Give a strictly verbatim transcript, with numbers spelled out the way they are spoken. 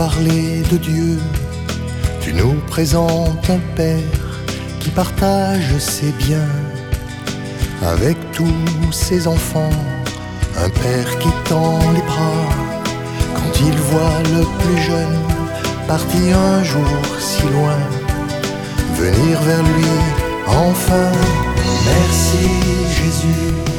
parler de Dieu, tu nous présentes un Père qui partage ses biens avec tous ses enfants, un Père qui tend les bras quand il voit le plus jeune parti un jour si loin, venir vers lui enfin. Merci Jésus.